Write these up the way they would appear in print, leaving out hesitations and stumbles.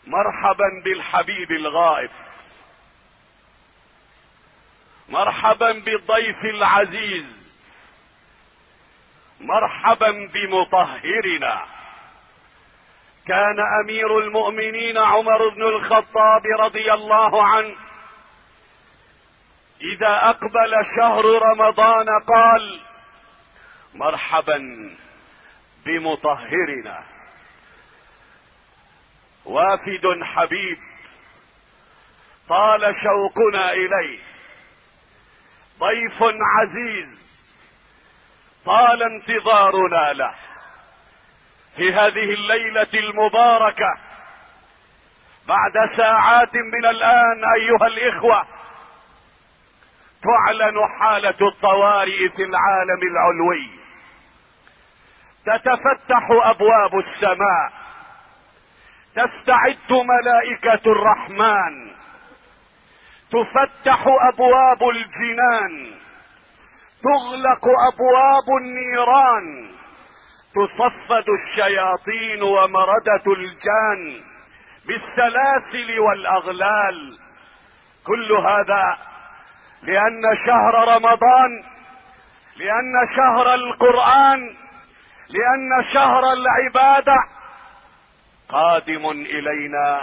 مرحبا بالحبيب الغائب، مرحبا بالضيف العزيز، مرحبا بمطهرنا. كان امير المؤمنين عمر بن الخطاب رضي الله عنه اذا اقبل شهر رمضان قال: مرحبا بمطهرنا. وافد حبيب طال شوقنا اليه، ضيف عزيز طال انتظارنا له. في هذه الليلة المباركة بعد ساعات من الآن أيها الإخوة تعلن حالة الطوارئ في العالم العلوي، تتفتح أبواب السماء، تستعد ملائكة الرحمن، تفتح أبواب الجنان، تغلق أبواب النيران، تصفد الشياطين ومردة الجان بالسلاسل والأغلال. كل هذا لأن شهر رمضان، لأن شهر القرآن، لأن شهر العبادة قادم إلينا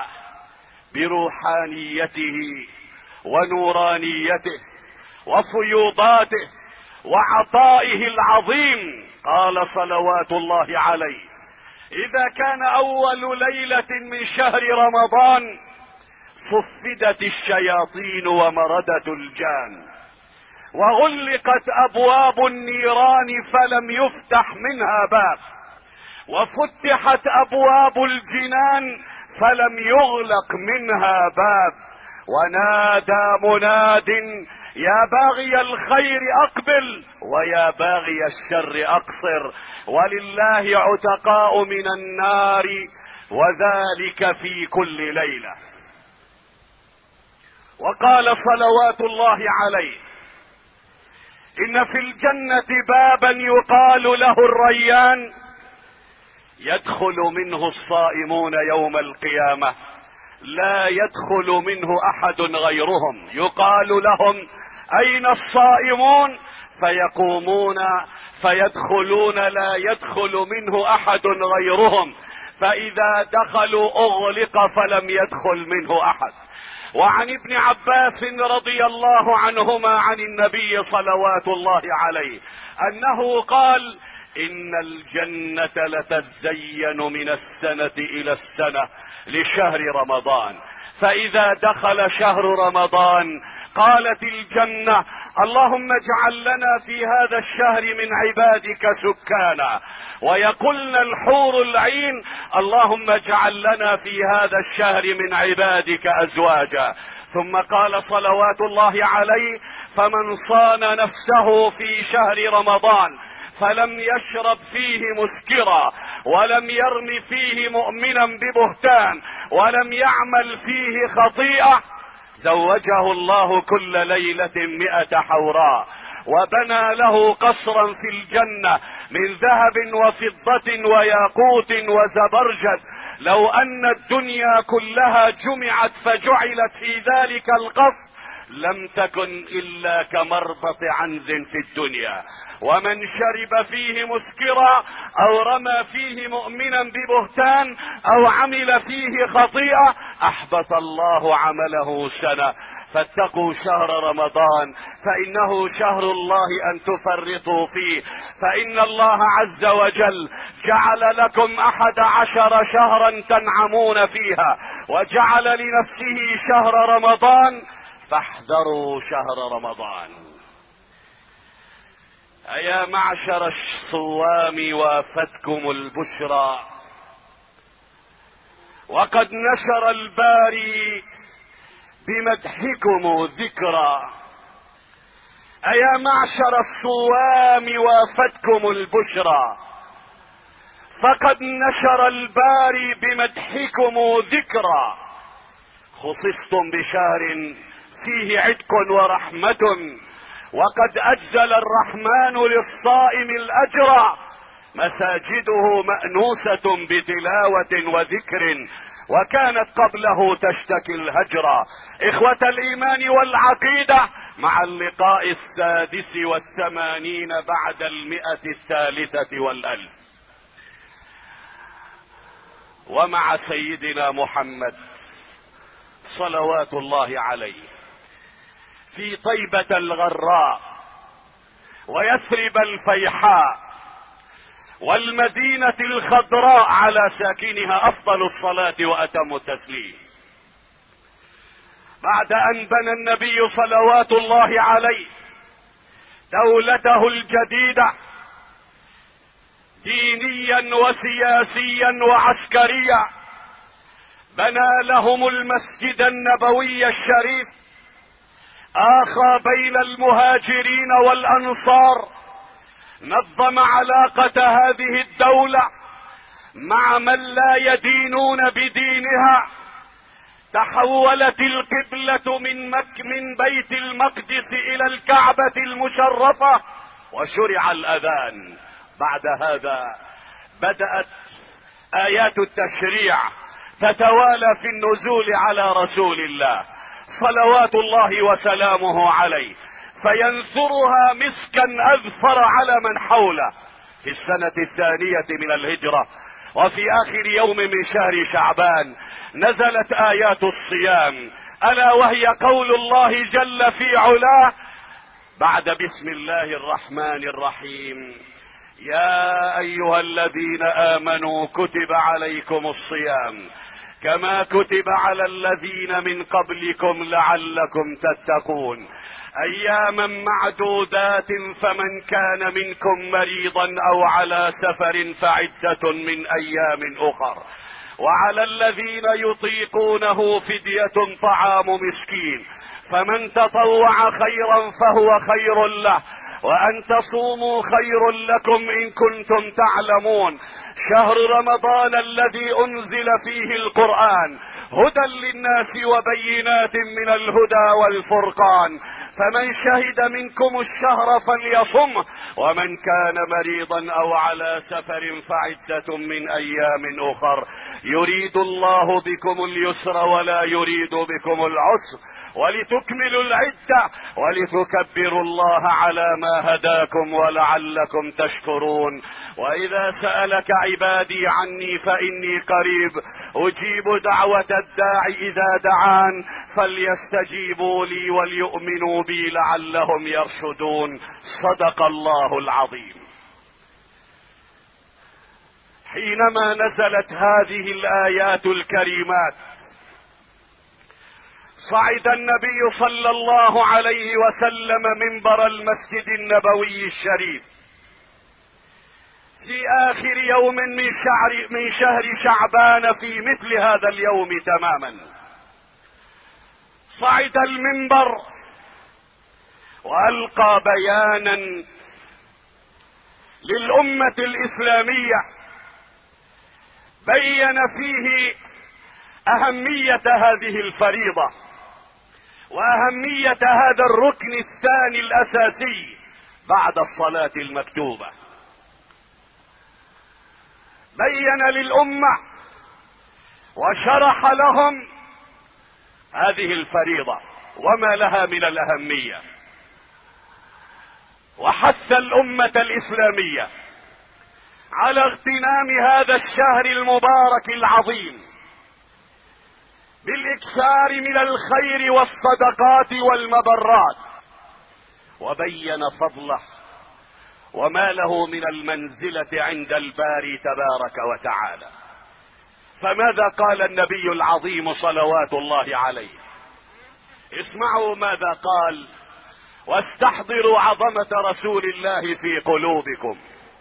بروحانيته ونورانيته وفيوضاته وعطائه العظيم. قال صلوات الله عليه: إذا كان أول ليلة من شهر رمضان صفدت الشياطين ومردت الجان، وغلقت أبواب النيران فلم يفتح منها باب، وفتحت أبواب الجنان فلم يغلق منها باب. ونادى مناد: يا باغي الخير أقبل، ويا باغي الشر أقصر، ولله عتقاء من النار، وذلك في كل ليلة. وقال صلوات الله عليه: إن في الجنة بابا يقال له الريان، يدخل منه الصائمون يوم القيامة لا يدخل منه احد غيرهم. يقال لهم: اين الصائمون؟ فيقومون فيدخلون لا يدخل منه احد غيرهم، فاذا دخلوا اغلق فلم يدخل منه احد. وعن ابن عباس رضي الله عنهما عن النبي صلوات الله عليه انه قال: ان الجنة لتزين من السنة الى السنة لشهر رمضان، فاذا دخل شهر رمضان قالت الجنة: اللهم اجعل لنا في هذا الشهر من عبادك سكانا. ويقولن الحور العين: اللهم اجعل لنا في هذا الشهر من عبادك ازواجا. ثم قال صلوات الله عليه: فمن صان نفسه في شهر رمضان فلم يشرب فيه مسكرا، ولم يرم فيه مؤمنا ببهتان، ولم يعمل فيه خطيئة، زوجه الله كل ليلة 100 حوراء، وبنى له قصرا في الجنة من ذهب وفضة وياقوت وزبرجد. لو ان الدنيا كلها جمعت فجعلت في ذلك القصر لم تكن الا كمربط عنز في الدنيا. ومن شرب فيه مسكرا او رمى فيه مؤمنا ببهتان او عمل فيه خطيئة احبط الله عمله سنة. فاتقوا شهر رمضان فانه شهر الله ان تفرطوا فيه، فان الله عز وجل جعل لكم 11 شهرا تنعمون فيها، وجعل لنفسه شهر رمضان، فاحذروا شهر رمضان. أيا معشر الصوام وافتكم البشرى، وقد نشر الباري بمدحكم ذكرى. أيا معشر الصوام وافتكم البشرى، فقد نشر الباري بمدحكم ذكرى. خصصتم بشهر فيه عتق ورحمة، وقد اجزل الرحمن للصائم الاجر. مساجده مأنوسة بتلاوة وذكر، وكانت قبله تشتكي الهجر. إخوة الإيمان والعقيدة، مع اللقاء 86 بعد 103 ومع سيدنا محمد صلوات الله عليه في طيبة الغراء ويثرب الفيحاء والمدينة الخضراء على ساكنها أفضل الصلاة وأتم التسليم. بعد أن بنى النبي صلوات الله عليه دولته الجديدة دينيا وسياسيا وعسكريا، بنى لهم المسجد النبوي الشريف، آخى بين المهاجرين والأنصار، نظم علاقة هذه الدولة مع من لا يدينون بدينها. تحولت القبلة من بيت المقدس إلى الكعبة المشرفة وشرع الأذان. بعد هذا بدأت آيات التشريع تتوالى في النزول على رسول الله صلوات الله وسلامه عليه، فينثرها مسكا أذفر على من حوله. في السنة 2 من الهجرة وفي آخر يوم من شهر شعبان نزلت آيات الصيام، ألا وهي قول الله جل في علاه بعد بسم الله الرحمن الرحيم: يا أيها الذين آمنوا كتب عليكم الصيام كما كتب على الذين من قبلكم لعلكم تتقون أياما معدودات، فمن كان منكم مريضا أو على سفر فعدة من أيام أخر، وعلى الذين يطيقونه فدية طعام مسكين، فمن تطوع خيرا فهو خير له، وأن تصوموا خير لكم إن كنتم تعلمون. شهر رمضان الذي أنزل فيه القرآن هدى للناس وبينات من الهدى والفرقان، فمن شهد منكم الشهر فليصمه، ومن كان مريضا أو على سفر فعدة من أيام أخر، يريد الله بكم اليسر ولا يريد بكم العسر، ولتكملوا العدة ولتكبروا الله على ما هداكم ولعلكم تشكرون. وإذا سألك عبادي عني فإني قريب أجيب دعوة الداع إذا دعان، فليستجيبوا لي وليؤمنوا بي لعلهم يرشدون. صدق الله العظيم. حينما نزلت هذه الآيات الكريمات صعد النبي صلى الله عليه وسلم منبر المسجد النبوي الشريف في آخر يوم من شهر شعبان في مثل هذا اليوم تماما. صعد المنبر وألقى بيانا للأمة الإسلامية بين فيه أهمية هذه الفريضة وأهمية هذا الركن الثاني الأساسي بعد الصلاة المكتوبة. بين للأمة وشرح لهم هذه الفريضة وما لها من الأهمية، وحث الأمة الإسلامية على اغتنام هذا الشهر المبارك العظيم بالاكثار من الخير والصدقات والمبرات، وبين فضله وما له من المنزلة عند الباري تبارك وتعالى. فماذا قال النبي العظيم صلوات الله عليه؟ اسمعوا ماذا قال: واستحضروا عظمة رسول الله في قلوبكم.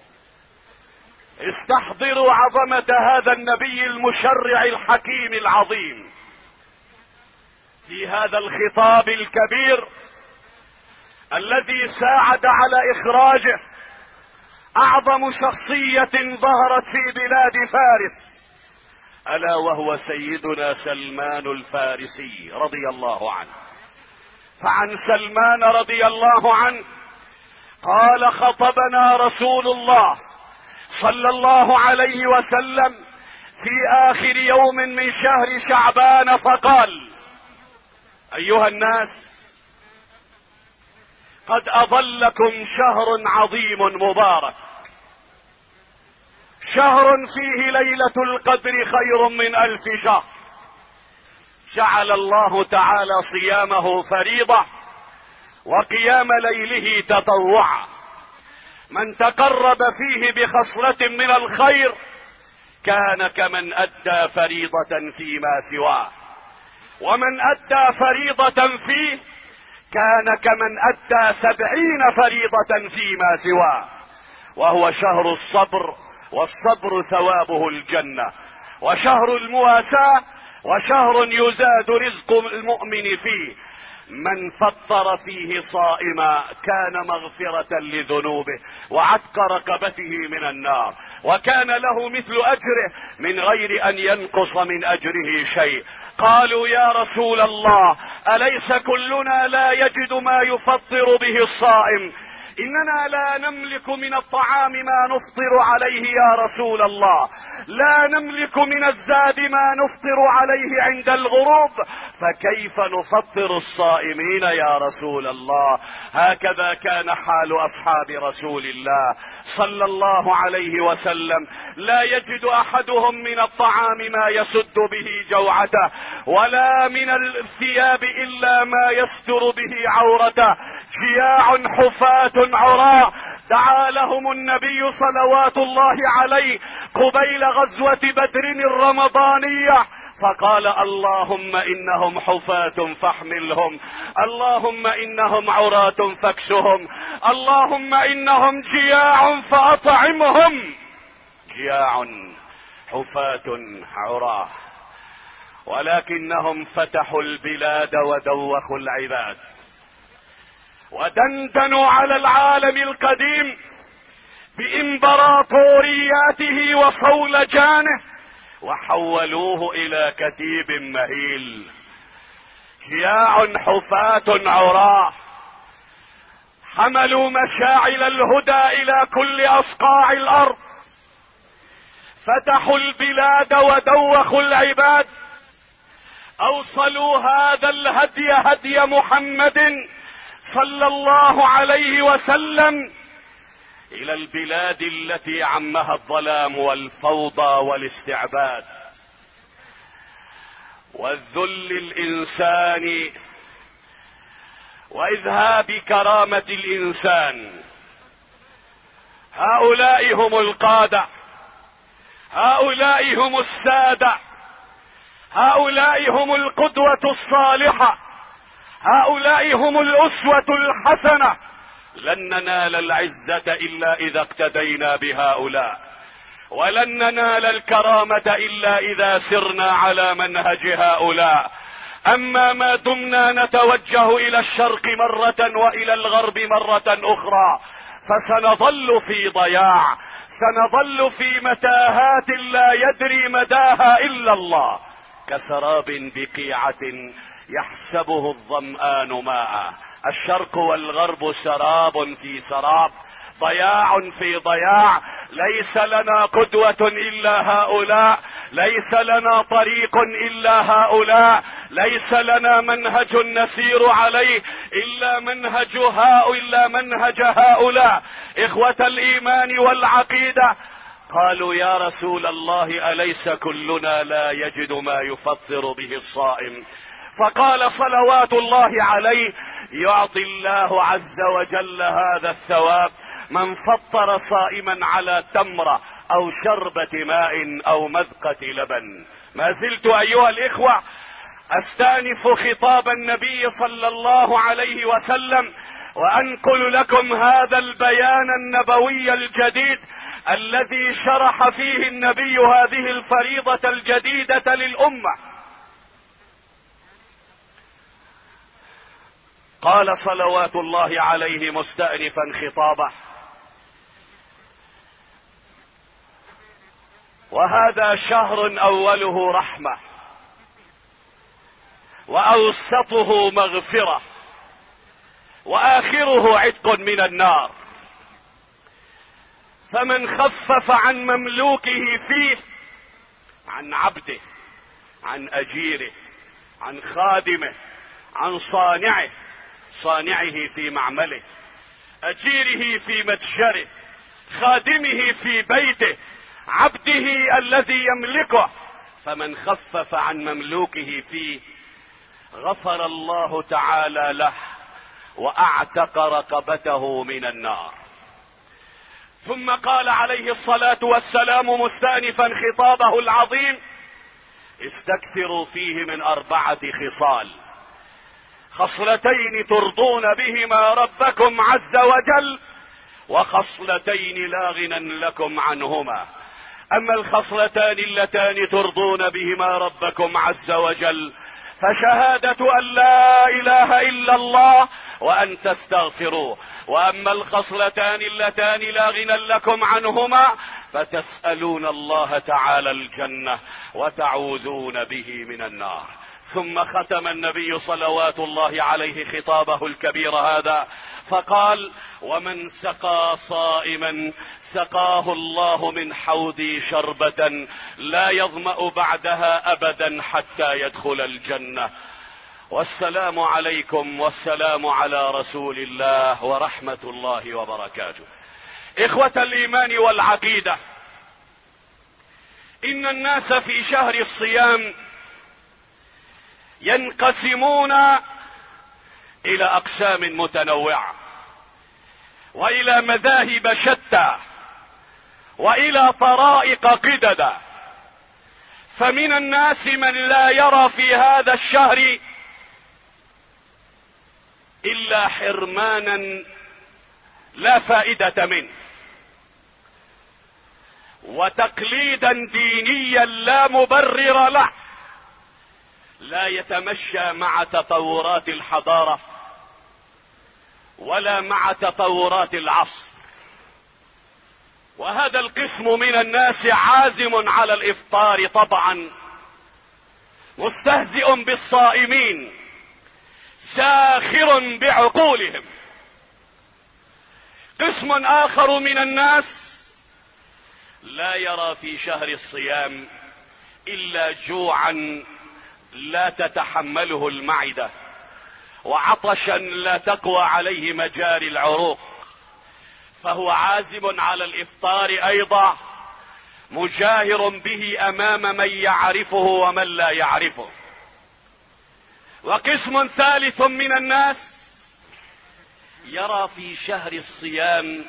استحضروا عظمة هذا النبي المشرع الحكيم العظيم في هذا الخطاب الكبير الذي ساعد على إخراجه أعظم شخصية ظهرت في بلاد فارس، ألا وهو سيدنا سلمان الفارسي رضي الله عنه. فعن سلمان رضي الله عنه قال: خطبنا رسول الله صلى الله عليه وسلم في اخر يوم من شهر شعبان فقال: ايها الناس، قد اظلكم شهر عظيم مبارك، شهر فيه ليلة القدر خير من 1000 شهر، جعل الله تعالى صيامه فريضة وقيام ليله تطوعا. من تقرب فيه بخصلة من الخير كان كمن ادى فريضة فيما سواه، ومن ادى فريضة فيه كان كمن ادى 70 فريضة فيما سواه. وهو شهر الصبر، والصبر ثوابه الجنة، وشهر المواساة، وشهر يزاد رزق المؤمن فيه. من فطر فيه صائما كان مغفرة لذنوبه وعتق رقبته من النار، وكان له مثل اجره من غير ان ينقص من اجره شيء. قالوا: يا رسول الله، اليس كلنا لا يجد ما يفطر به الصائم؟ اننا لا نملك من الطعام ما نفطر عليه يا رسول الله، لا نملك من الزاد ما نفطر عليه عند الغروب، فكيف نفطر الصائمين يا رسول الله؟ هكذا كان حال اصحاب رسول الله صلى الله عليه وسلم. لا يجد احدهم من الطعام ما يسد به جوعته، ولا من الثياب الا ما يستر به عورته، جياع حفاة عراة. دعا لهم النبي صلوات الله عليه قبيل غزوة بدر الرمضانية فقال: اللهم انهم حفاة فاحملهم، اللهم انهم عراة فاكسهم، اللهم انهم جياع فاطعمهم. جياع حفاة عراة، ولكنهم فتحوا البلاد ودوخوا العباد، ودندنوا على العالم القديم بامبراطورياته وصولجانه، وحولوه الى كتيب مهيل. جياع حفاة عراة حملوا مشاعل الهدى الى كل اصقاع الارض، فتحوا البلاد ودوخوا العباد، اوصلوا هذا الهدي، هدي محمد صلى الله عليه وسلم، الى البلاد التي عمها الظلام والفوضى والاستعباد والذل الانساني واذهاب كرامة الانسان. هؤلاء هم القادة، هؤلاء هم السادة، هؤلاء هم القدوة الصالحة، هؤلاء هم الاسوة الحسنة. لن ننال العزة الا اذا اقتدينا بهؤلاء، ولن ننال الكرامة الا اذا سرنا على منهج هؤلاء. اما ما دمنا نتوجه الى الشرق مرة والى الغرب مرة اخرى فسنظل في ضياع، سنظل في متاهات لا يدري مداها الا الله، كسراب بقيعة يحسبه الظمآن ماء. الشرق والغرب سراب في سراب، ضياع في ضياع. ليس لنا قدوة الا هؤلاء، ليس لنا طريق الا هؤلاء، ليس لنا منهج نسير عليه الا منهج هؤلاء. اخوة الايمان والعقيدة، قالوا: يا رسول الله، اليس كلنا لا يجد ما يفطر به الصائم؟ فقال صلوات الله عليه: يعطي الله عز وجل هذا الثواب من فطر صائما على تمرة او شربة ماء او مذقة لبن. ما زلت ايها الاخوة استانف خطاب النبي صلى الله عليه وسلم، وانقل لكم هذا البيان النبوي الجديد الذي شرح فيه النبي هذه الفريضة الجديدة للأمة. قال صلوات الله عليه مستأنفا خطابه: وهذا شهر اوله رحمة، واوسطه مغفرة، واخره عتق من النار، فمن خفف عن مملوكه فيه عن عبده، عن اجيره، عن خادمه، عن صانعه، صانعه في معمله، اجيره في متجره، خادمه في بيته، عبده الذي يملكه. فمن خفف عن مملوكه فيه غفر الله تعالى له واعتق رقبته من النار. ثم قال عليه الصلاة والسلام مستأنفا خطابه العظيم: استكثروا فيه من 4 خصال: خصلتين ترضون بهما ربكم عز وجل، وخصلتين لا غنى لكم عنهما. اما الخصلتان اللتان ترضون بهما ربكم عز وجل فشهادة ان لا اله الا الله وان تستغفروه، واما الخصلتان اللتان لا غنى لكم عنهما فتسألون الله تعالى الجنة وتعوذون به من النار. ثم ختم النبي صلوات الله عليه خطابه الكبير هذا فقال: ومن سقى صائما سقاه الله من حوضي شربة لا يظمأ بعدها ابدا حتى يدخل الجنة. والسلام عليكم والسلام على رسول الله ورحمة الله وبركاته. اخوة الايمان والعقيدة، ان الناس في شهر الصيام ينقسمون الى اقسام متنوعة والى مذاهب شتى والى طرائق قددا. فمن الناس من لا يرى في هذا الشهر الا حرمانا لا فائدة منه، وتقليدا دينيا لا مبرر له، لا يتمشى مع تطورات الحضارة ولا مع تطورات العصر. وهذا القسم من الناس عازم على الافطار طبعا، مستهزئ بالصائمين، ساخر بعقولهم. قسم اخر من الناس لا يرى في شهر الصيام الا جوعا لا تتحمله المعدة، وعطشا لا تقوى عليه مجاري العروق، فهو عازم على الافطار ايضا، مجاهر به امام من يعرفه ومن لا يعرفه. وقسم ثالث من الناس يرى في شهر الصيام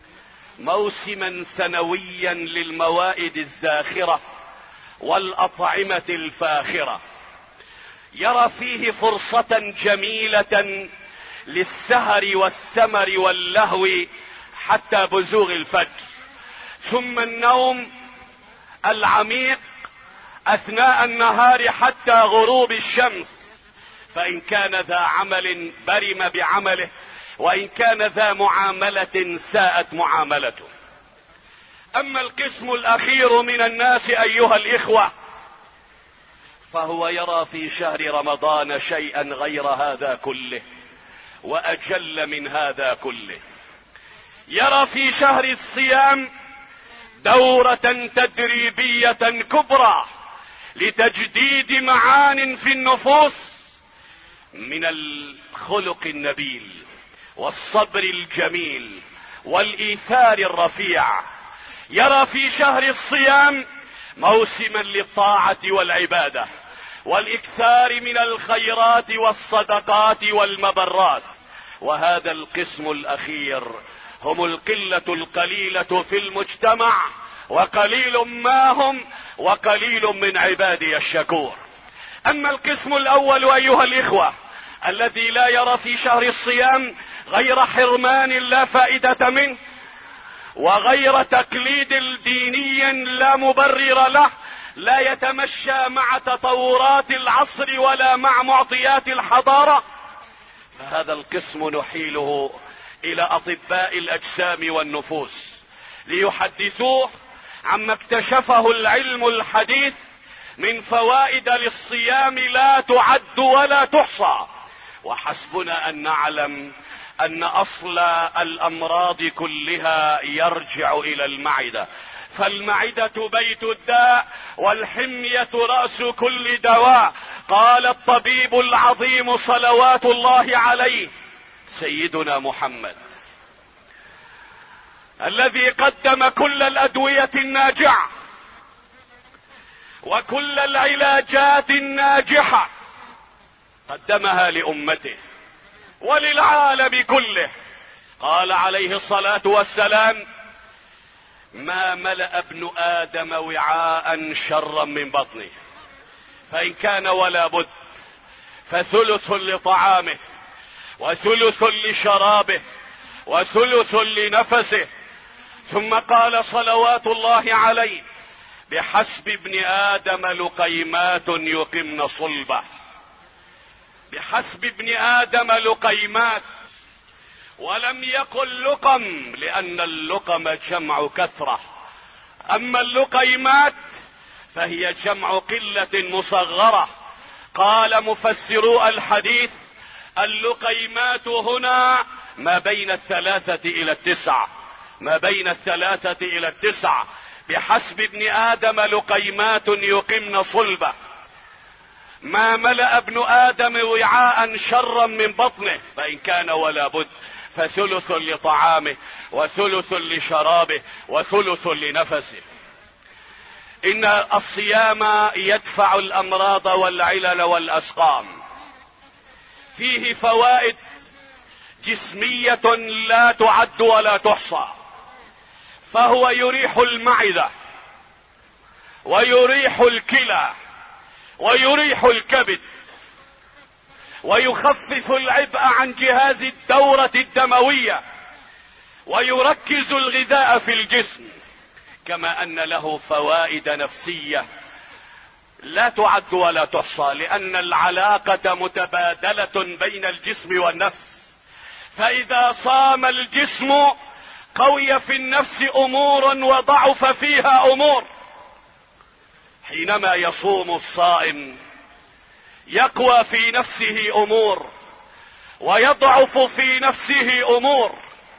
موسما سنويا للموائد الزاخرة والاطعمة الفاخرة، يرى فيه فرصة جميلة للسهر والسمر واللهو حتى بزوغ الفجر، ثم النوم العميق اثناء النهار حتى غروب الشمس، فان كان ذا عمل برم بعمله، وان كان ذا معاملة ساءت معاملته. اما القسم الاخير من الناس ايها الاخوة فهو يرى في شهر رمضان شيئا غير هذا كله واجل من هذا كله. يرى في شهر الصيام دورة تدريبية كبرى لتجديد معان في النفوس من الخلق النبيل والصبر الجميل والايثار الرفيع. يرى في شهر الصيام موسما للطاعة والعبادة والاكثار من الخيرات والصدقات والمبرات. وهذا القسم الاخير هم القلة القليلة في المجتمع، وقليل ما هم، وقليل من عبادي الشكور. اما القسم الاول ايها الاخوة الذي لا يرى في شهر الصيام غير حرمان لا فائدة منه، وغير تقليد ديني لا مبرر له، لا يتمشى مع تطورات العصر ولا مع معطيات الحضارة، فهذا القسم نحيله الى اطباء الاجسام والنفوس ليحدثوه عما اكتشفه العلم الحديث من فوائد للصيام لا تعد ولا تحصى. وحسبنا ان نعلم ان اصل الامراض كلها يرجع الى المعدة، فالمعدة بيت الداء والحمية رأس كل دواء. قال الطبيب العظيم صلوات الله عليه سيدنا محمد الذي قدم كل الأدوية الناجعة وكل العلاجات الناجحة، قدمها لأمته وللعالم كله. قال عليه الصلاة والسلام: ما ملأ ابن آدم وعاء شرا من بطنه، فإن كان ولا بد فثلث لطعامه وثلث لشرابه وثلث لنفسه. ثم قال صلوات الله عليه: بحسب ابن آدم لقيمات يقمن صلبه. بحسب ابن آدم لقيمات، ولم يقل لقم لأن اللقم جمع كثرة، أما اللقيمات فهي جمع قلة مصغرة. قال مفسرو الحديث: اللقيمات هنا ما بين 3 إلى 9، ما بين 3 إلى 9. بحسب ابن آدم لقيمات يقمن صلبه. ما ملأ ابن آدم وعاء شرا من بطنه، فإن كان ولا بد فثلث لطعامه وثلث لشرابه وثلث لنفسه. إن الصيام يدفع الأمراض والعلل والأسقام، فيه فوائد جسمية لا تعد ولا تحصى. فهو يريح المعدة ويريح الكلى ويريح الكبد ويخفف العبء عن جهاز الدورة الدموية ويركز الغذاء في الجسم، كما أن له فوائد نفسية لا تعد ولا تحصى، لأن العلاقة متبادلة بين الجسم والنفس. فإذا صام الجسم قوي في النفس أمور وضعف فيها أمور. حينما يصوم الصائم يقوى في نفسه أمور ويضعف في نفسه أمور.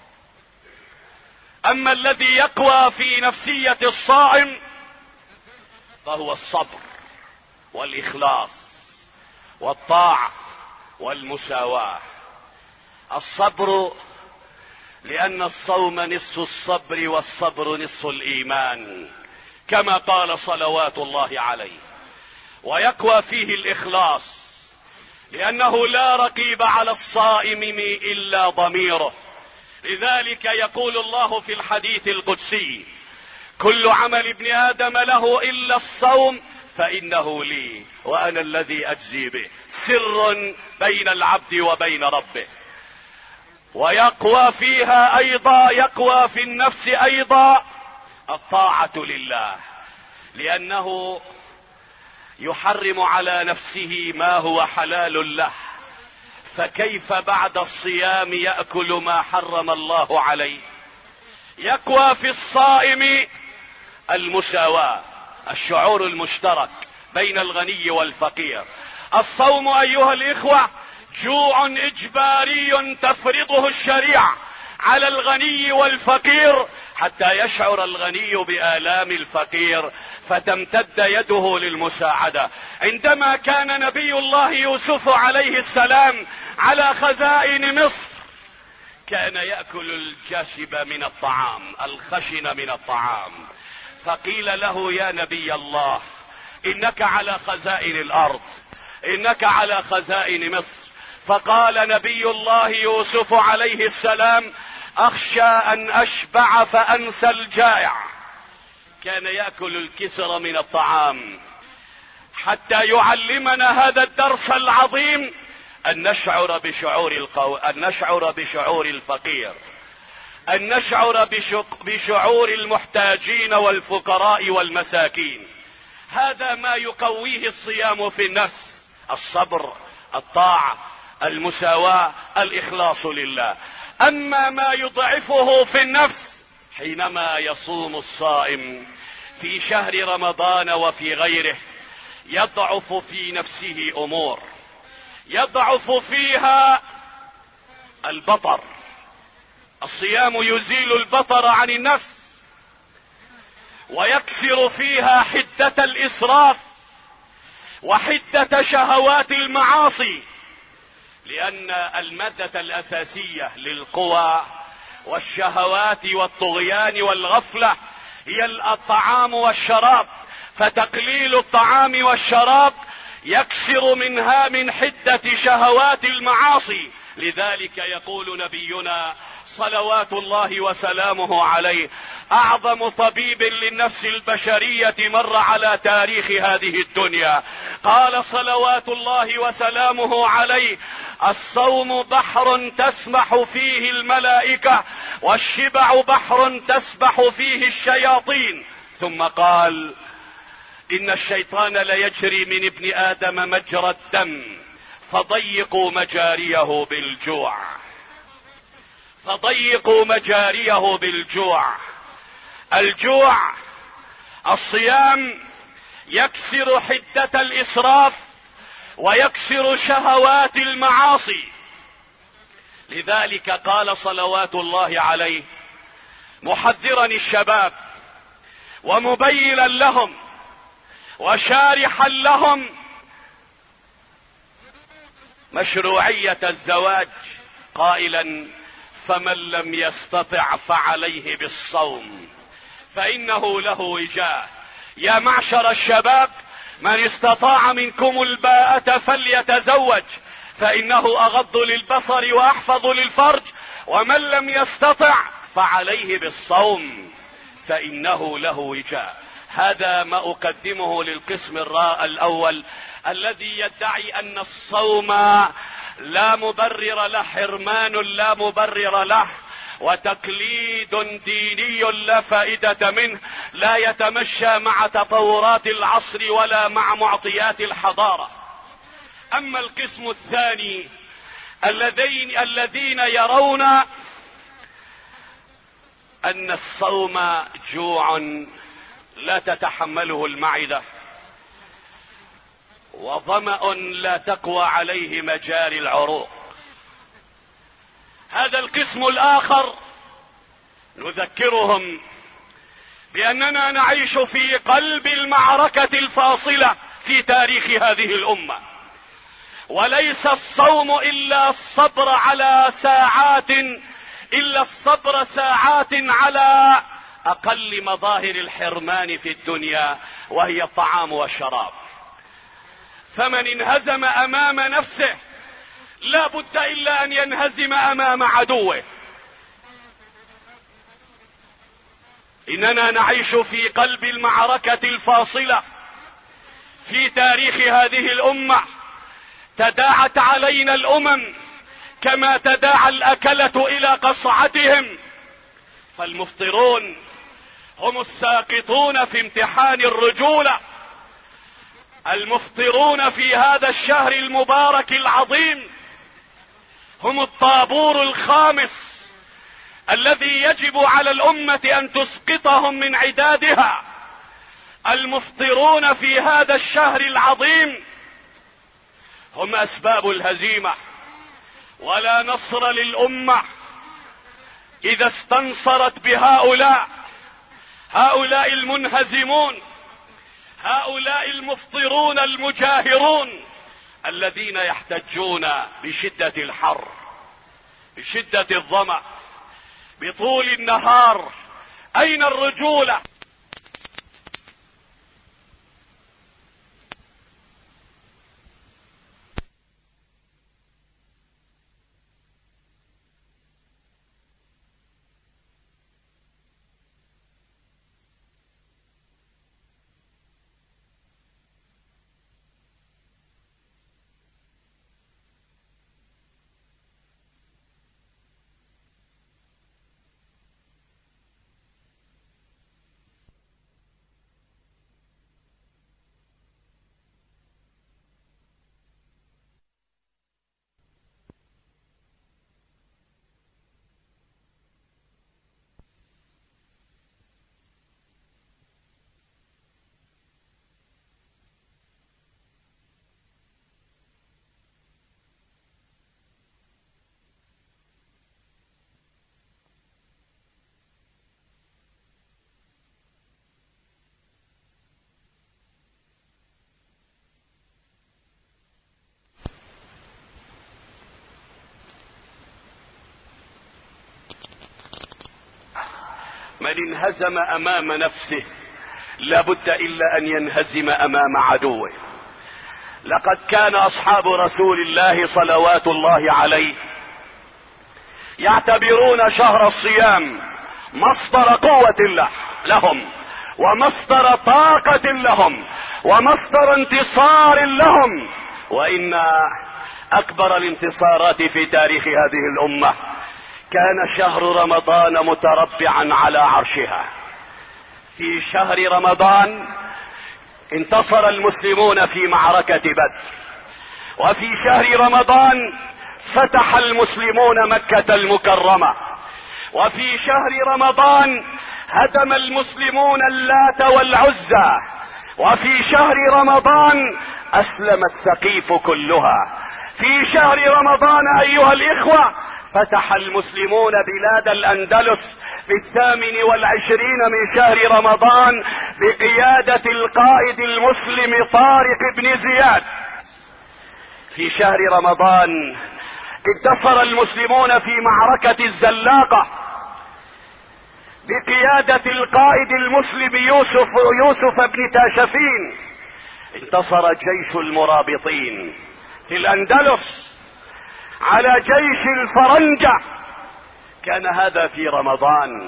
أما الذي يقوى في نفسية الصائم فهو الصبر والإخلاص والطاعة والمساواة. الصبر لأن الصوم نصف الصبر والصبر نصف الإيمان، كما قال صلوات الله عليه. ويقوى فيه الإخلاص، لأنه لا رقيب على الصائم إلا ضميره. لذلك يقول الله في الحديث القدسي: كل عمل ابن آدم له إلا الصوم فإنه لي وأنا الذي أجزي به. سر بين العبد وبين ربه. ويقوى فيها أيضا، يقوى في النفس أيضا الطاعة لله، لأنه يحرم على نفسه ما هو حلال له، فكيف بعد الصيام يأكل ما حرم الله عليه؟ يقوى في الصائم المساواة، الشعور المشترك بين الغني والفقير. الصوم أيها الإخوة جوع إجباري تفرضه الشريعة على الغني والفقير، حتى يشعر الغني بآلام الفقير فتمتد يده للمساعدة. عندما كان نبي الله يوسف عليه السلام على خزائن مصر كان يأكل الجشب من الطعام، الخشن من الطعام، فقيل له: يا نبي الله، إنك على خزائن الأرض، إنك على خزائن مصر. فقال نبي الله يوسف عليه السلام: أخشى أن أشبع فأنسى الجائع. كان يأكل الكسر من الطعام حتى يعلمنا هذا الدرس العظيم، أن نشعر بشعور الفقير، أن نشعر بشعور المحتاجين والفقراء والمساكين. هذا ما يقويه الصيام في النفس: الصبر، الطاعة، المساواة، الإخلاص لله. أما ما يضعفه في النفس حينما يصوم الصائم في شهر رمضان وفي غيره، يضعف في نفسه أمور، يضعف فيها البطر. الصيام يزيل البطر عن النفس، ويكسر فيها حدة الإسراف وحدة شهوات المعاصي، لأن المادة الأساسية للقوى والشهوات والطغيان والغفلة هي الطعام والشراب، فتقليل الطعام والشراب يكسر من حدة شهوات المعاصي. لذلك يقول نبينا صلوات الله وسلامه عليه: اعظم طبيب للنفس البشرية مر على تاريخ هذه الدنيا، قال صلوات الله وسلامه عليه: الصوم بحر تسبح فيه الملائكة، والشبع بحر تسبح فيه الشياطين. ثم قال: ان الشيطان ليجري من ابن ادم مجرى الدم، فضيقوا مجاريه بالجوع، فضيقوا مجاريه بالجوع. الجوع، الصيام يكسر حدة الإسراف ويكسر شهوات المعاصي. لذلك قال صلوات الله عليه محذرا الشباب ومبينا لهم وشارحا لهم مشروعية الزواج، قائلا: فمن لم يستطع فعليه بالصوم فإنه له وجاء. يا معشر الشباب، من استطاع منكم الباءة فليتزوج، فإنه أغض للبصر وأحفظ للفرج، ومن لم يستطع فعليه بالصوم فإنه له وجاء. هذا ما أقدمه للقسم الأول الذي يدعي أن الصوم لا مبرر له، حرمان لا مبرر له، وتقليد ديني لا فائدة منه، لا يتمشى مع تطورات العصر ولا مع معطيات الحضارة. أما القسم الثاني الذين يرون أن الصوم جوع لا تتحمله المعدة، وظمأ لا تقوى عليه مجاري العروق، هذا القسم الآخر نذكرهم بأننا نعيش في قلب المعركة الفاصلة في تاريخ هذه الأمة، وليس الصوم إلا الصبر ساعات على أقل مظاهر الحرمان في الدنيا، وهي الطعام والشراب. فمن انهزم أمام نفسه لا بد إلا أن ينهزم أمام عدوه. إننا نعيش في قلب المعركة الفاصلة في تاريخ هذه الأمة. تداعت علينا الأمم كما تداعى الأكلة إلى قصعتهم، فالمفطرون هم الساقطون في امتحان الرجولة. المفطرون في هذا الشهر المبارك العظيم هم الطابور الخامس الذي يجب على الأمة أن تسقطهم من عدادها. المفطرون في هذا الشهر العظيم هم أسباب الهزيمة، ولا نصر للأمة إذا استنصرت بهؤلاء المنهزمون، هؤلاء المفطرون المجاهرون الذين يحتجون بشدة الحر، بشدة الظمأ، بطول النهار. أين الرجولة؟ من انهزم امام نفسه لابد الا ان ينهزم امام عدوه. لقد كان اصحاب رسول الله صلوات الله عليه يعتبرون شهر الصيام مصدر قوة لهم، ومصدر طاقة لهم، ومصدر انتصار لهم. وان اكبر الانتصارات في تاريخ هذه الامة كان شهر رمضان متربعا على عرشها. في شهر رمضان انتصر المسلمون في معركة بدر، وفي شهر رمضان فتح المسلمون مكة المكرمة، وفي شهر رمضان هدم المسلمون اللات والعزى، وفي شهر رمضان اسلمت ثقيف كلها. في شهر رمضان ايها الاخوة فتح المسلمون بلاد الاندلس في 28 من شهر رمضان بقيادة القائد المسلم طارق بن زياد. في شهر رمضان انتصر المسلمون في معركة الزلاقة بقيادة القائد المسلم يوسف بن تاشفين. انتصر جيش المرابطين في الاندلس على جيش الفرنجة. كان هذا في رمضان.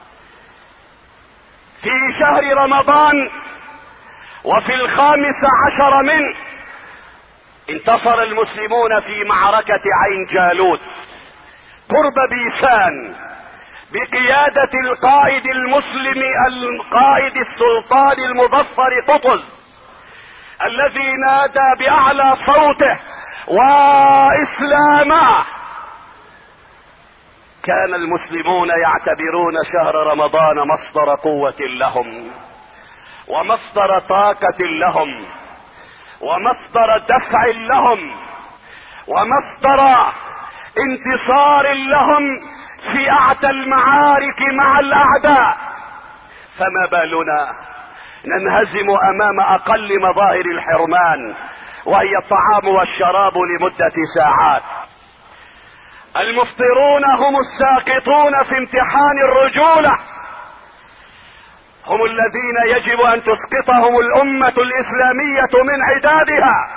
في شهر رمضان وفي 15 منه انتصر المسلمون في معركة عين جالوت قرب بيسان بقيادة القائد المسلم القائد السلطان المظفر قطز، الذي نادى بأعلى صوته وإسلاما. كان المسلمون يعتبرون شهر رمضان مصدر قوة لهم، ومصدر طاقة لهم، ومصدر دفع لهم، ومصدر انتصار لهم في اعتى المعارك مع الاعداء. فما بالنا ننهزم امام اقل مظاهر الحرمان، وهي الطعام والشراب لمدة ساعات. المفطرون هم الساقطون في امتحان الرجولة، هم الذين يجب ان تسقطهم الامة الاسلامية من عدادها.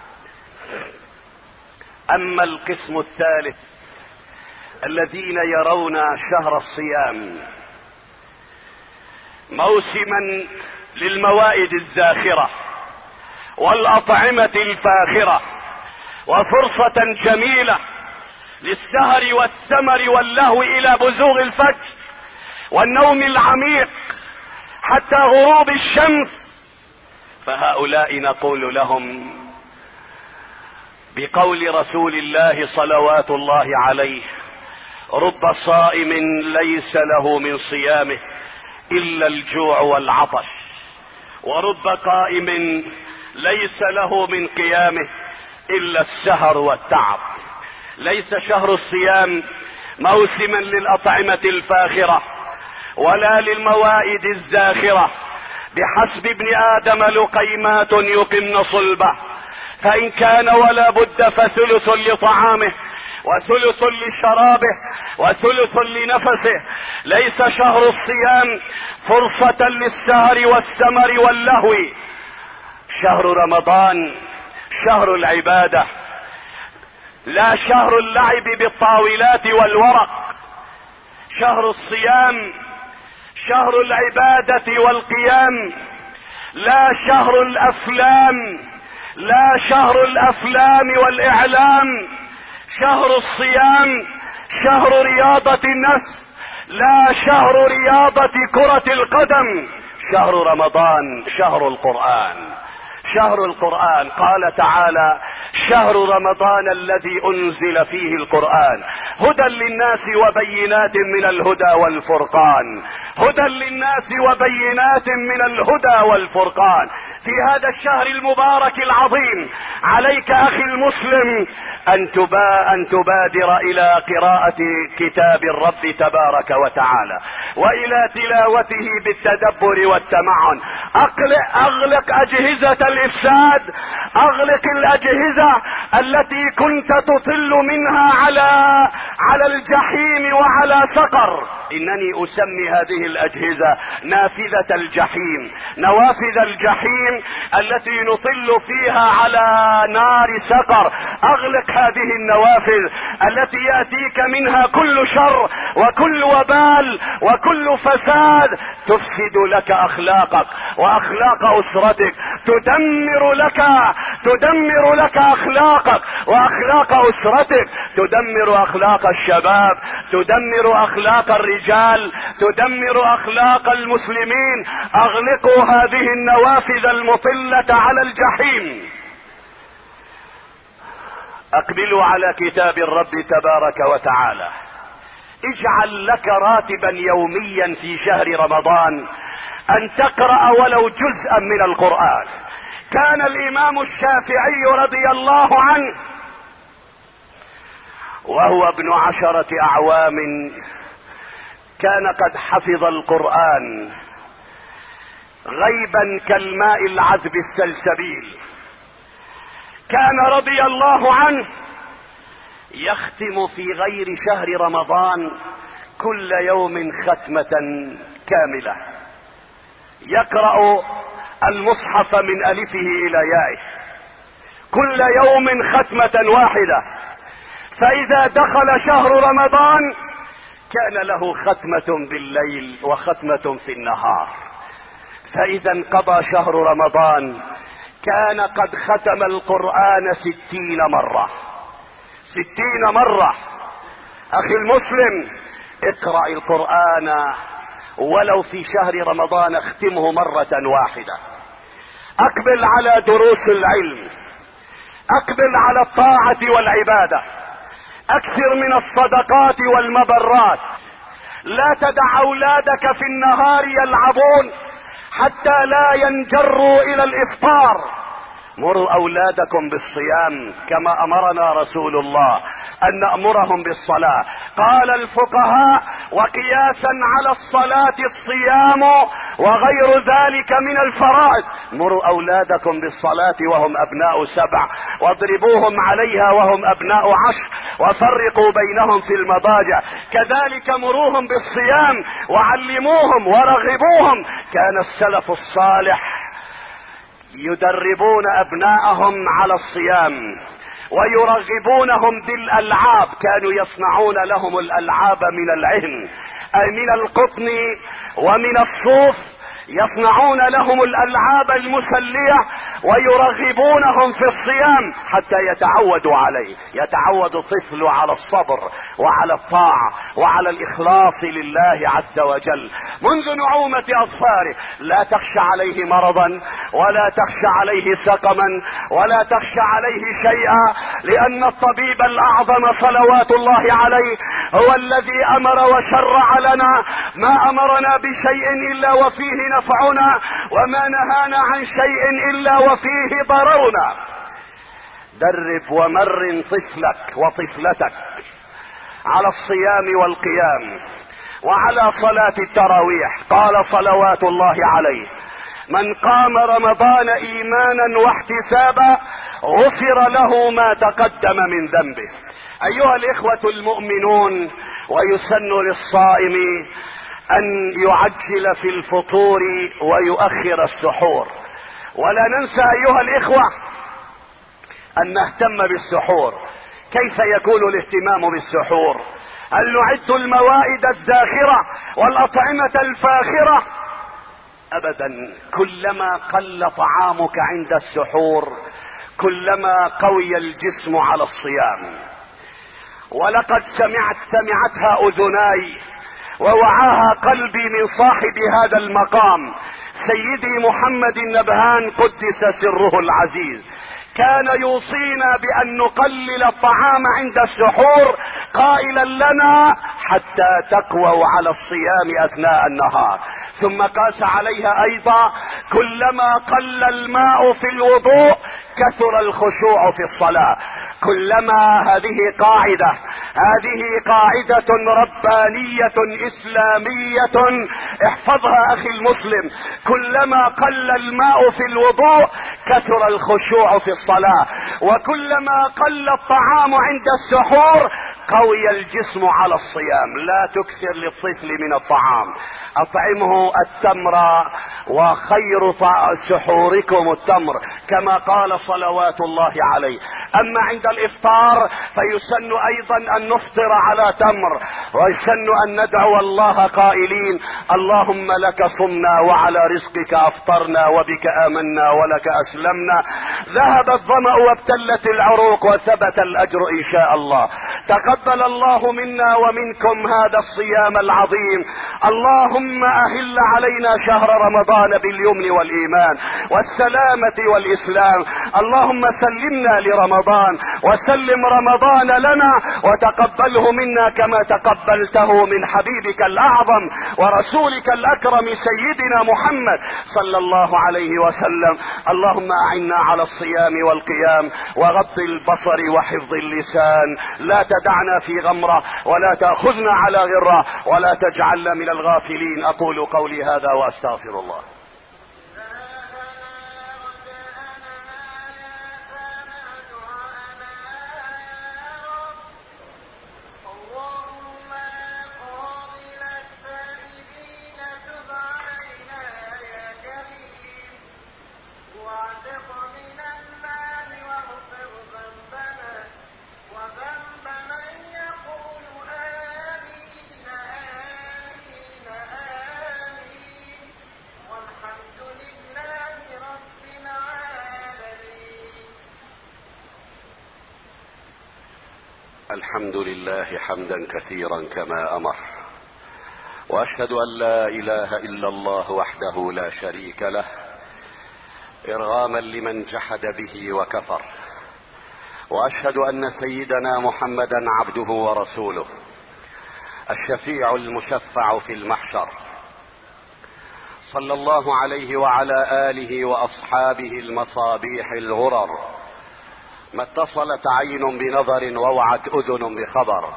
اما القسم الثالث الذين يرون شهر الصيام موسما للموائد الزاخرة والاطعمة الفاخرة، وفرصة جميلة للسهر والسمر واللهو الى بزوغ الفجر والنوم العميق حتى غروب الشمس، فهؤلاء نقول لهم بقول رسول الله صلوات الله عليه: رب صائم ليس له من صيامه الا الجوع والعطش، ورب قائم ليس له من قيامه الا السهر والتعب. ليس شهر الصيام موسما للاطعمة الفاخرة ولا للموائد الزاخرة. بحسب ابن ادم لقيمات يقمن صلبه، فان كان ولا بد فثلث لطعامه، وثلث لشرابه، وثلث لنفسه. ليس شهر الصيام فرصة للسهر والسمر واللهو. شهر رمضان شهر العبادة، لا شهر اللعب بالطاولات والورق. شهر الصيام شهر العبادة والقيام، لا شهر الافلام، لا شهر الافلام والاعلام. شهر الصيام شهر رياضة النفس، لا شهر رياضة كرة القدم. شهر رمضان شهر القرآن، شهر القرآن. قال تعالى: شهر رمضان الذي انزل فيه القرآن هدى للناس وبينات من الهدى والفرقان، هدى للناس وبينات من الهدى والفرقان. في هذا الشهر المبارك العظيم عليك اخي المسلم ان تبادر الى قراءة كتاب الرب تبارك وتعالى، والى تلاوته بالتدبر والتمعن. اغلق اجهزة الافساد، اغلق الاجهزة التي كنت تطل منها على الجحيم وعلى سقر. انني اسمي هذه الاجهزة نافذة الجحيم، نوافذ الجحيم التي نطل فيها على نار سقر. اغلق هذه النوافذ التي يأتيك منها كل شر وكل وبال وكل فساد تفسد لك اخلاقك واخلاق اسرتك، تدمر لك اخلاقك واخلاق اسرتك، تدمر اخلاق الشباب، تدمر اخلاق الرجال، تدمر اخلاق المسلمين. اغلقوا هذه النوافذ المطلة على الجحيم. اقبلوا على كتاب الرب تبارك وتعالى. اجعل لك راتبا يوميا في شهر رمضان ان تقرأ ولو جزءا من القرآن. كان الامام الشافعي رضي الله عنه وهو ابن 10 اعوام كان قد حفظ القرآن غيبا كالماء العذب السلسبيل. كان رضي الله عنه يختم في غير شهر رمضان كل يوم ختمة كاملة، يقرأ المصحف من ألفه إلى يائه كل يوم ختمة واحدة. فإذا دخل شهر رمضان كان له ختمة بالليل وختمة في النهار. فإذا انقضى شهر رمضان كان قد ختم القرآن 60 مرة. 60 مرة. أخي المسلم، اقرأ القرآن ولو في شهر رمضان، اختمه مرة واحدة. اقبل على دروس العلم، اقبل على الطاعة والعبادة، اكثر من الصدقات والمبرات. لا تدع اولادك في النهار يلعبون حتى لا ينجروا الى الافطار. مروا اولادكم بالصيام كما امرنا رسول الله ان نأمرهم بالصلاة. قال الفقهاء: وقياسا على الصلاة الصيام وغير ذلك من الفرائض. مروا اولادكم بالصلاة وهم ابناء 7، واضربوهم عليها وهم ابناء 10، وفرقوا بينهم في المضاجع. كذلك مروهم بالصيام وعلموهم ورغبوهم. كان السلف الصالح يدربون ابناءهم على الصيام ويرغبونهم بالالعاب. كانوا يصنعون لهم الالعاب من العهن اي من القطن ومن الصوف، يصنعون لهم الالعاب المسلية ويرغبونهم في الصيام حتى يتعودوا عليه. يتعود الطفل على الصبر وعلى الطاعة وعلى الاخلاص لله عز وجل منذ نعومة اظفاره. لا تخشى عليه مرضا ولا تخشى عليه سقما ولا تخشى عليه شيئا، لان الطبيب الاعظم صلوات الله عليه هو الذي امر وشرع لنا ما امرنا بشيء الا وفيه نفعنا، وما نهانا عن شيء الا وفيه ضررنا. درب ومرن طفلك وطفلتك على الصيام والقيام وعلى صلاة التراويح. قال صلوات الله عليه: من قام رمضان ايمانا واحتسابا غفر له ما تقدم من ذنبه. ايها الاخوة المؤمنون، ويسن للصائم ان يعجل في الفطور ويؤخر السحور. ولا ننسى ايها الاخوة ان نهتم بالسحور. كيف يكون الاهتمام بالسحور؟ هل نعد الموائد الزاخرة والاطعمة الفاخرة؟ ابدا. كلما قل طعامك عند السحور كلما قوي الجسم على الصيام. ولقد سمعتها اذناي ووعاها قلبي من صاحب هذا المقام سيدي محمد النبهان قدس سره العزيز. كان يوصينا بان نقلل الطعام عند السحور قائلا لنا: حتى تقووا على الصيام اثناء النهار. ثم قاس عليها ايضا: كلما قل الماء في الوضوء كثر الخشوع في الصلاة. كلما، هذه قاعدة، هذه قاعدة ربانية إسلامية، احفظها أخي المسلم. كلما قل الماء في الوضوء كثر الخشوع في الصلاة، وكلما قل الطعام عند السحور قوي الجسم على الصيام. لا تكثر للطفل من الطعام، اطعمه التمر وخير سحوركم التمر كما قال صلوات الله عليه. اما عند الافطار فيسن ايضا ان نفطر على تمر، ويسن ان ندعو الله قائلين اللهم لك صمنا وعلى رزقك افطرنا وبك امنا ولك اسلمنا، ذهب الظمأ وابتلت العروق وثبت الاجر ان شاء الله. تقبل الله منا ومنكم هذا الصيام العظيم. اللهم اهل علينا شهر رمضان باليمن والايمان والسلامة والاسلام. اللهم سلمنا لرمضان وسلم رمضان لنا، وتقبله منا كما تقبلته من حبيبك الاعظم ورسولك الاكرم سيدنا محمد صلى الله عليه وسلم. اللهم اعنا على الصيام والقيام وغض البصر وحفظ اللسان، لا تدعنا في غمرة ولا تأخذنا على غرة ولا تجعلنا من الغافلين. اقول قولي هذا واستغفر الله. الحمد لله حمدا كثيرا كما امر، واشهد ان لا اله الا الله وحده لا شريك له ارغاما لمن جحد به وكفر، واشهد ان سيدنا محمدا عبده ورسوله الشفيع المشفع في المحشر، صلى الله عليه وعلى اله واصحابه المصابيح الغرر، ما اتصلت عين بنظر ووعت اذن بخبر.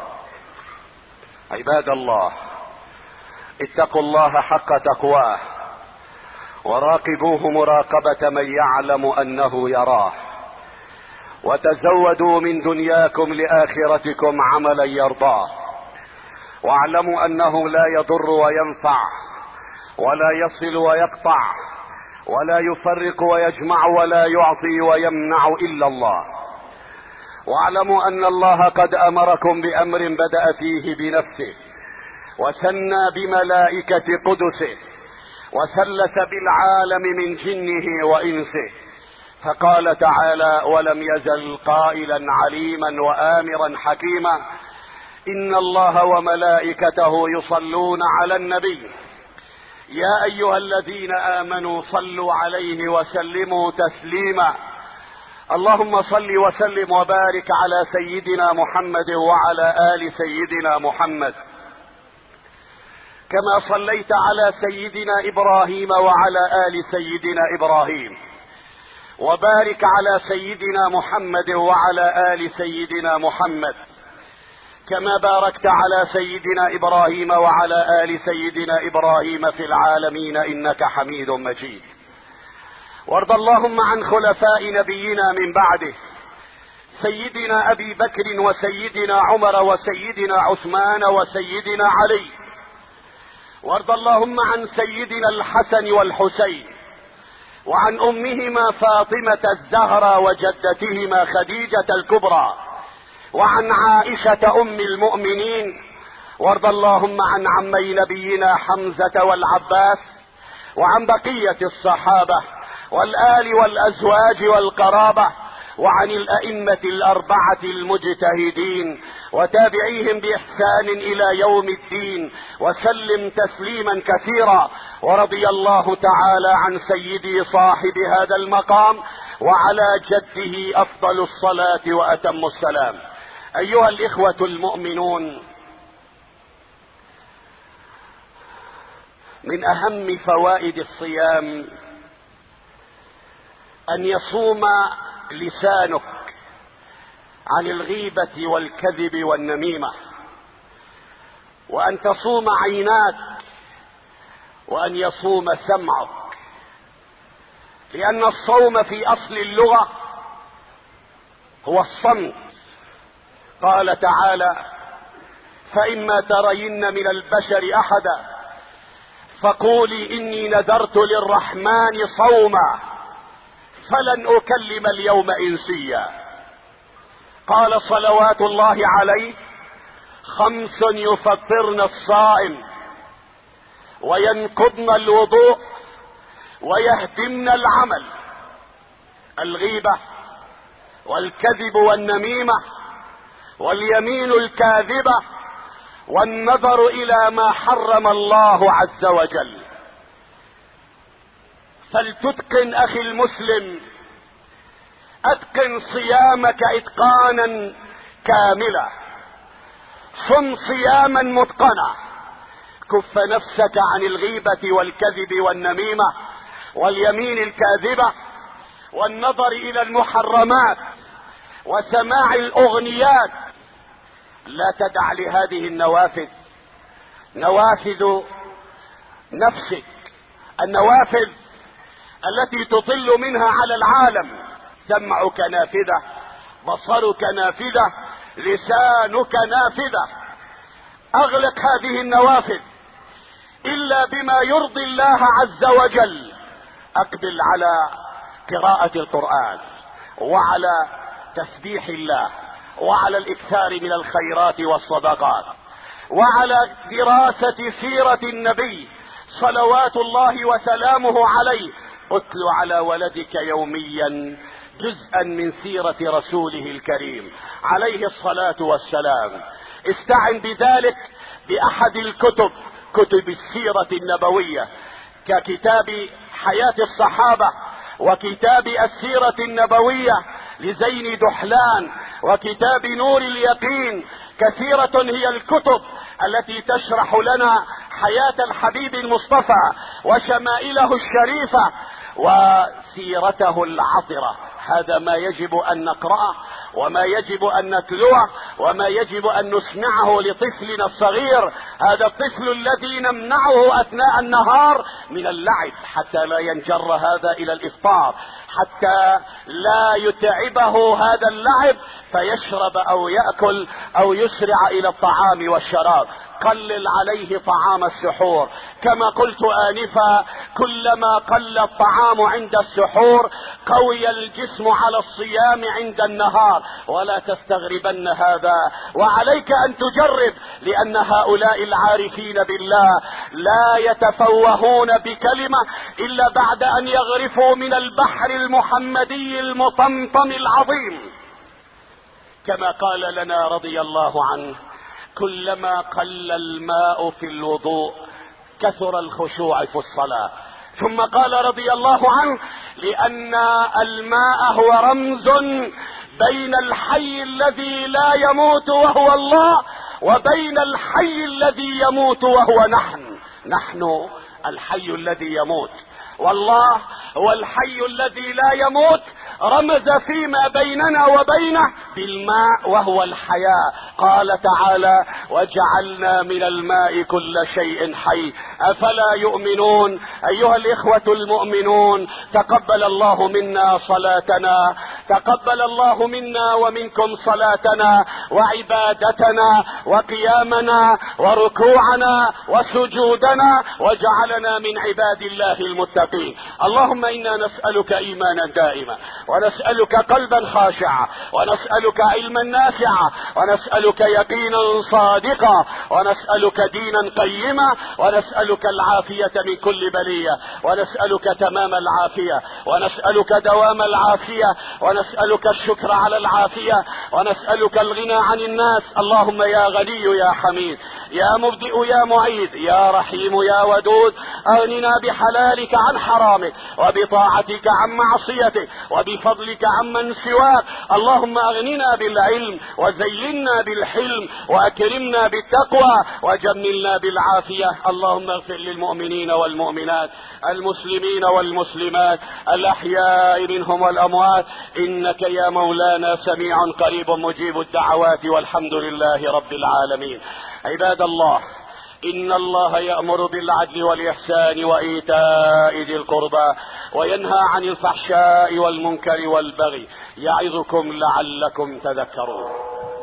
عباد الله، اتقوا الله حق تقواه وراقبوه مراقبة من يعلم انه يراه، وتزودوا من دنياكم لاخرتكم عملا يرضاه، واعلموا انه لا يضر وينفع ولا يصل ويقطع ولا يفرق ويجمع ولا يعطي ويمنع الا الله. واعلموا ان الله قد امركم بامر بدأ فيه بنفسه وثنى بملائكة قدسه وثلث بالعالم من جنه وانسه، فقال تعالى: ولم يزل قائلا عليما وامرا حكيما ان الله وملائكته يصلون على النبي يا ايها الذين امنوا صلوا عليه وسلموا تسليما. اللهم صل وسلم وبارك على سيدنا محمد وعلى آل سيدنا محمد، كما صليت على سيدنا ابراهيم وعلى آل سيدنا ابراهيم، وبارك على سيدنا محمد وعلى آل سيدنا محمد، كما باركت على سيدنا ابراهيم وعلى آل سيدنا ابراهيم في العالمين انك حميد مجيد. وارض اللهم عن خلفاء نبينا من بعده، سيدنا ابي بكر وسيدنا عمر وسيدنا عثمان وسيدنا علي. وارض اللهم عن سيدنا الحسن والحسين، وعن امهما فاطمة الزهراء وجدتهما خديجة الكبرى، وعن عائشة ام المؤمنين. وارض اللهم عن عمي نبينا حمزة والعباس، وعن بقية الصحابة والآل والأزواج والقرابة، وعن الأئمة الأربعة المجتهدين وتابعيهم بإحسان إلى يوم الدين، وسلم تسليما كثيرا. ورضي الله تعالى عن سيدي صاحب هذا المقام وعلى جده أفضل الصلاة وأتم السلام. أيها الإخوة المؤمنون، من أهم فوائد الصيام أن يصوم لسانك عن الغيبة والكذب والنميمة، وأن تصوم عيناك، وأن يصوم سمعك، لأن الصوم في أصل اللغة هو الصمت. قال تعالى: فإما ترين من البشر أحدا فقولي إني نذرت للرحمن صوما فلن أكلم اليوم إنسيا. قال صلوات الله عليه: 5 يفطرن الصائم وينقضن الوضوء ويهدمن العمل: الغيبة والكذب والنميمة واليمين الكاذبة والنظر إلى ما حرم الله عز وجل. فلتتقن أخي المسلم، أتقن صيامك إتقانا كاملا، صم صياما متقنا، كف نفسك عن الغيبة والكذب والنميمة واليمين الكاذبة والنظر إلى المحرمات وسماع الأغنيات. لا تدع لهذه النوافذ، نوافذ نفسك، النوافذ التي تطل منها على العالم. سمعك نافذة، بصرك نافذة، لسانك نافذة. اغلق هذه النوافذ الا بما يرضي الله عز وجل. اقبل على قراءة القرآن وعلى تسبيح الله وعلى الاكثار من الخيرات والصدقات وعلى دراسة سيرة النبي صلوات الله وسلامه عليه. اتل على ولدك يوميا جزءا من سيرة رسوله الكريم عليه الصلاة والسلام. استعن بذلك بأحد الكتب، كتب السيرة النبوية، ككتاب حياة الصحابة وكتاب السيرة النبوية لزين دحلان وكتاب نور اليقين. كثيرة هي الكتب التي تشرح لنا حياة الحبيب المصطفى وشمائله الشريفة وسيرته العطرة. هذا ما يجب ان نقرأه وما يجب ان نتلوه وما يجب ان نسمعه لطفلنا الصغير. هذا الطفل الذي نمنعه اثناء النهار من اللعب حتى لا ينجر هذا الى الافطار، حتى لا يتعبه هذا اللعب فيشرب او يأكل او يسرع الى الطعام والشراب. قلل عليه طعام السحور، كما قلت آنفا: كلما قل الطعام عند السحور قوي الجسم على الصيام عند النهار. ولا تستغربن هذا، وعليك ان تجرب، لان هؤلاء العارفين بالله لا يتفوهون بكلمة الا بعد ان يغرفوا من البحر المحمدي المطمطم العظيم. كما قال لنا رضي الله عنه: كلما قل الماء في الوضوء كثر الخشوع في الصلاة. ثم قال رضي الله عنه: لأن الماء هو رمز بين الحي الذي لا يموت وهو الله وبين الحي الذي يموت وهو نحن الحي الذي يموت، والله هو الحي الذي لا يموت. رمز فيما بيننا وبينه بالماء وهو الحياة. قال تعالى: وجعلنا من الماء كل شيء حي افلا يؤمنون. ايها الاخوة المؤمنون، تقبل الله منا صلاتنا، تقبل الله منا ومنكم صلاتنا وعبادتنا وقيامنا وركوعنا وسجودنا، وجعلنا من عباد الله المتقين. اللهم انا نسألك ايمانا دائما، ونسألك قلبا خاشعا، ونسألك علما نافعا، ونسألك يقينا صادقا، ونسألك دينا قيما، ونسألك العافية من كل بلية، ونسألك تمام العافية، ونسألك دوام العافية، ونسألك الشكر على العافية، ونسألك الغنى عن الناس. اللهم يا غني يا حميد، يا مبدئ يا معيد، يا رحيم يا ودود، اغننا بحلالك عن حرامك، وبطاعتك عن معصيتك، وبفضلك عمن سواك. اللهم اغننا بالعلم وزينا بالحلم وأكرمنا بالتقوى وجملنا بالعافية. اللهم اغفر للمؤمنين والمؤمنات، المسلمين والمسلمات، الأحياء منهم والأموات، إنك يا مولانا سميع قريب مجيب الدعوات، والحمد لله رب العالمين. عباد الله، إن الله يأمر بالعدل والإحسان وإيتاء ذي القربى وينهى عن الفحشاء والمنكر والبغي، يعظكم لعلكم تذكرون.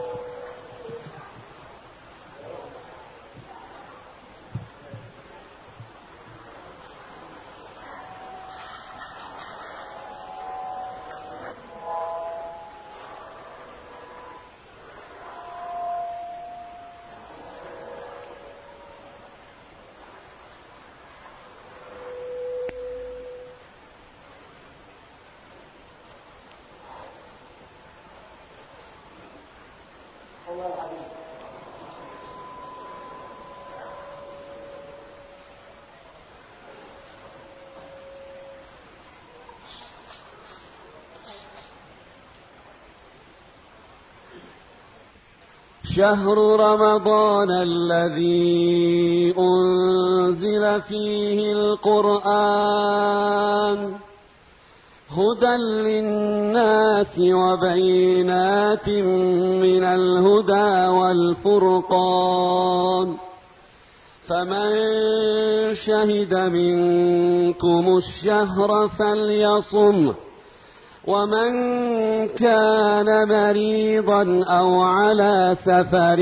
شهر رمضان الذي أنزل فيه القرآن هدى للناس وبينات من الهدى والفرقان، فمن شهد منكم الشهر فليصمه، ومن كان مريضا أو على سفر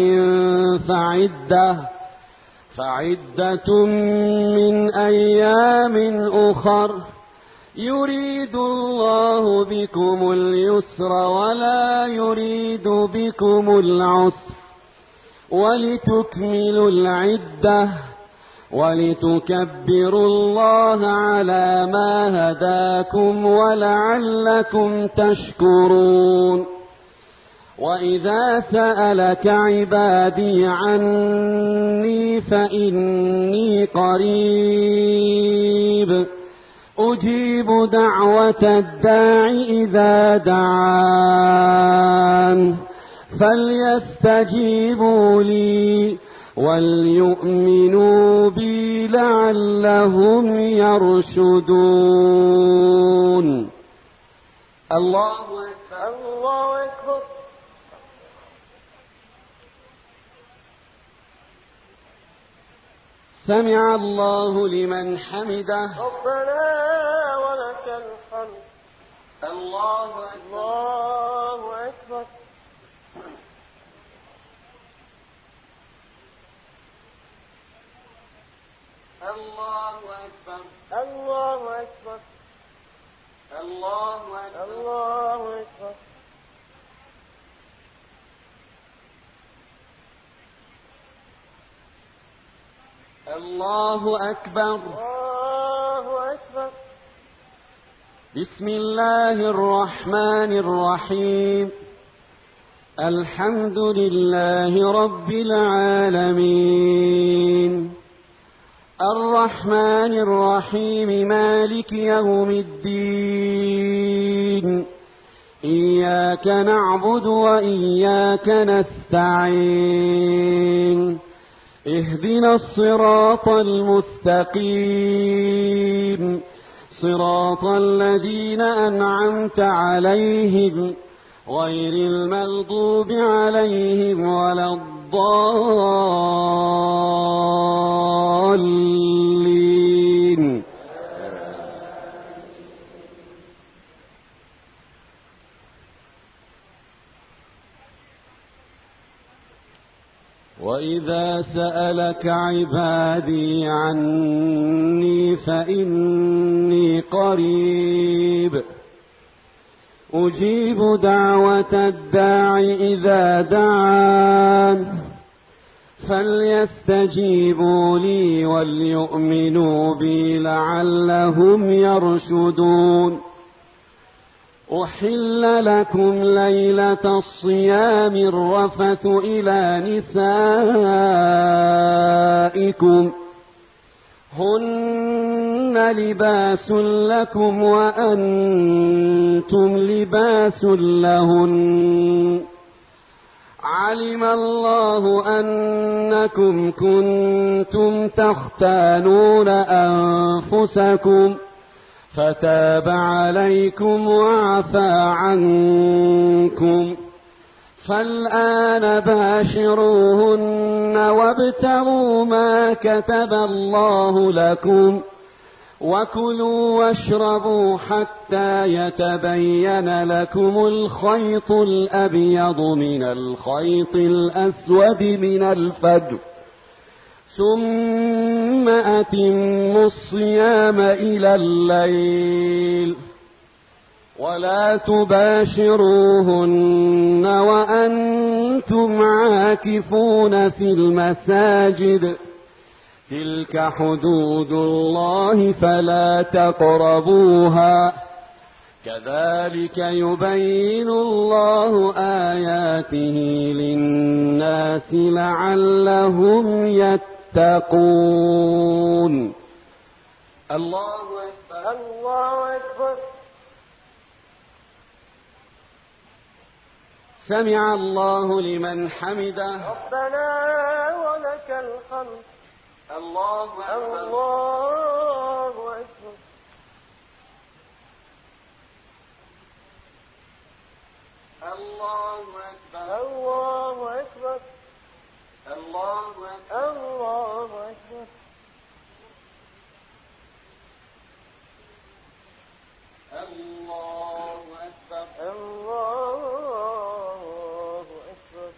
فعدة من أيام أخر، يريد الله بكم اليسر ولا يريد بكم العسر، ولتكملوا العدة ولتكبروا الله على ما هداكم ولعلكم تشكرون. وإذا سألك عبادي عني فإني قريب أجيب دعوة الداع إذا دعان، فليستجيبوا لي وليؤمنوا بي لعلهم يرشدون. الله أكبر. الله أكبر. سمع الله لمن حمده. ربنا ولك الحمد. الله أكبر. الله أكبر. الله أكبر. الله أكبر. الله أكبر. الله أكبر. الله أكبر. الله أكبر. بسم الله الرحمن الرحيم. الحمد لله رب العالمين، الرحمن الرحيم، مالك يوم الدين، إياك نعبد وإياك نستعين، اهدنا الصراط المستقيم، صراط الذين أنعمت عليهم غير المغضوب عليهم ولا الضالين. وإذا سألك عبادي عني فإني قريب أجيب دعوة الداع إذا دعان، فليستجيبوا لي وليؤمنوا بي لعلهم يرشدون. أحل لكم ليلة الصيام الرفث إلى نسائكم هن لباس لكم وأنتم لباس لهن، علم الله أنكم كنتم تختانون أنفسكم فتاب عليكم وعفى عنكم، فالآن باشروهن وابتغوا ما كتب الله لكم، وكلوا واشربوا حتى يتبين لكم الخيط الأبيض من الخيط الأسود من الفجر، ثم أتموا الصيام إلى الليل، ولا تباشروهن وأنتم عاكفون في المساجد، تلك حدود الله فلا تقربوها، كذلك يبين الله آياته للناس لعلهم يتقون. الله أكبر. الله أكبر. سمع الله لمن حمده. ربنا ولك الحمد. الله أكبر. الله أكبر. الله أكبر. الله أكبر. الله أكبر. الله أكبر. الله أكبر. الله أكبر.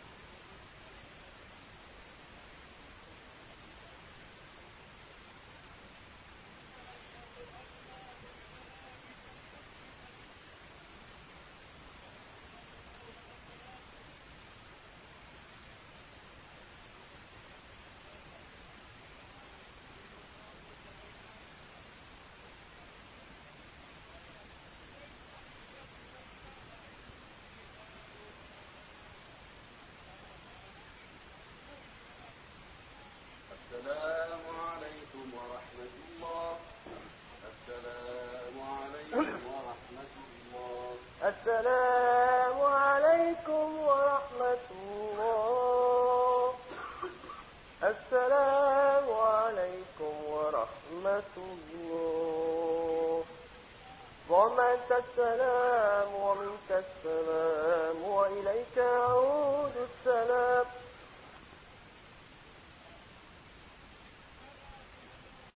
السلام عليكم ورحمة الله. السلام عليكم ورحمة الله. السلام عليكم ورحمة الله. السلام عليكم ورحمة الله. ومنك السلام ومنك السلام وإليك أعود